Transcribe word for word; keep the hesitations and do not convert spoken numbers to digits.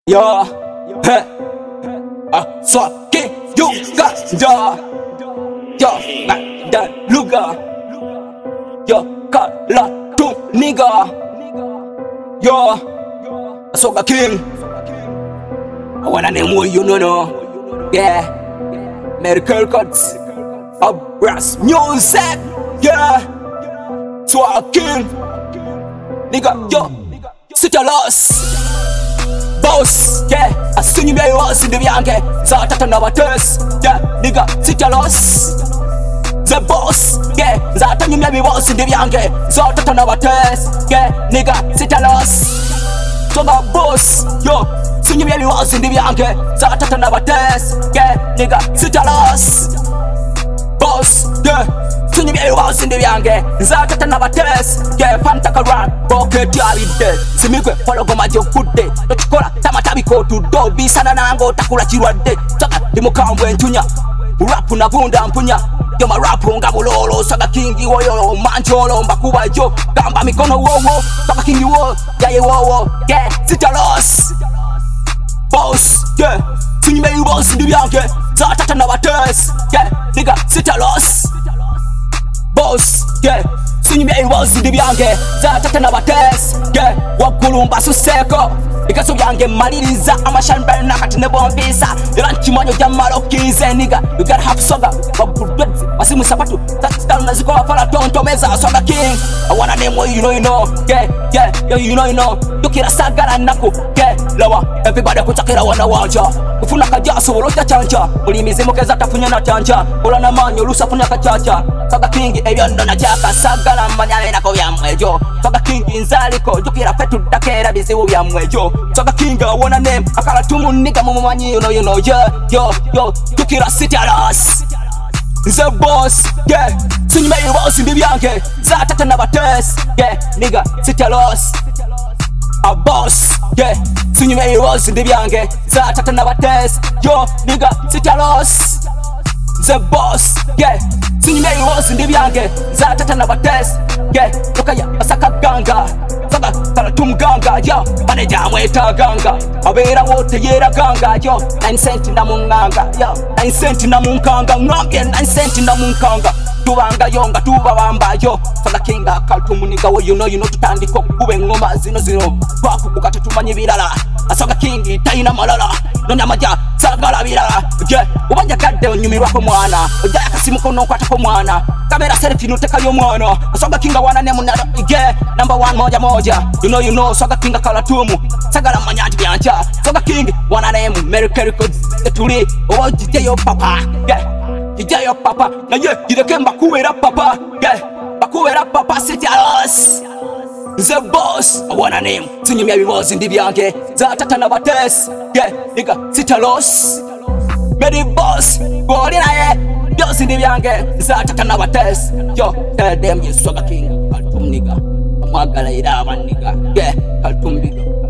Yo, hey, ah, fucking Uganda. Yo, Magda Luga. Yo, Kala tu nigga. Yo, Soga King. I wanna name what you know, no. Yeah, medical cuts of brass music. Yeah, Soga King. Nigga, yo, sit your loss. Boss, yeah, I seen you very well in the Bianca. Zata na batters, yeah, nigga, sit your loss. The boss, yeah, Zata you very well in the Bianca. Zata na batters, yeah, nigga, sit your loss. So the boss, yo, seen you very well in the Bianca. Zata na batters, yeah, nigga, sit your loss. Boss, yeah. Sini bia yuwa sindi biange Nzaka tana bates Yeah, pantaka run Boke diari de Simigwe Fologo majo kude Tochikola Tama tabiko tudo Bisana nango Takula chirwa de Saka Dimukambwe ntunya Rapu na vunda mpunya Yoma rapu nga bulolo Saga kingi woyo Mancholo Mbakuba jo Gamba mikono wowo Saga kingi wo Yaye wowo Yeah, sita loss Boss Yeah Sini bia yuwa sindi biange Zata tana bates Yeah, nigga Sita loss Boss, yeah, sini me was in the biange, Zata na bates, yeah, wakulumba suseko, ikaso yange maliriza amashan bana katine bombisa, ranchi manyo jamalo kize nigga, you gotta have soga, babudwet, masimu sapatu, that's down na ziko afala tonto meza, Soga King, I wanna name what you know you know, yeah, yeah, yo you know you know, tukira sagara nako, yeah, lawa, everybody kutakira wana wanja, ufuna kajaso uloja chanja, ulimizi mokeza tafunya na chanja, ulana manyo lusa funya kachacha, Soga King, ebyondo na chaka, sagara manyale nako ya mwejo, Soga King inzaliko, jukira fetu dakera bizivu ya mwejo, Soga King, I wanna name, akala tumu nigga mumu manyi, you know you know, yeah, yo, yo, jukira city alas. The boss, yeah, sing me was in the bianche, Zata na bates, yeah, nigga, city alas. A boss, yeah, sing me was in the bianche, Zata na bates, yo, nigga, city alas. The boss, yeah, sing me was in the bianche, Zata na bates, yeah, lokaya asaka ganga, saga talatum ganga, yo, manager mweta ganga, abera wote yera ganga, yo, nine cent na munganga, yo, nine cent na munganga, ngambye nine cent na munganga, tubanga yonga tubabamba, yo, Soga King kaltumu nigga, wo you know you know tutandiko kube ngoma zino zino, baku kukata tumanyi bilala, Soga King taina malala, nona maja sagala bilala, yeah, ubanja kade onyumirwa ko mwana, ojaya kasimu kono kwata ko mwana, kamera selfie nuteka yo mwana, Soga King wana nemu na, yeah, number one moja moja, you know you know, Soga King kalatumu, sagala manyanti biancha, Soga King wana nemu, America Records, etuli, owa jijeyo papa, yeah, jijeyo papa, na ye, jideke mbakuwera papa, yeah, mbakuwera papa city alas. The boss, I wanna name, singing me was in the bianche, Zata na bates, yeah, nigga, city alas. Medi boss, go in aye, just in the bianche, Zata na bates, yo, tell them you Soga King, kaltum nigga, magala ida man nigga, yeah, kaltum nigga.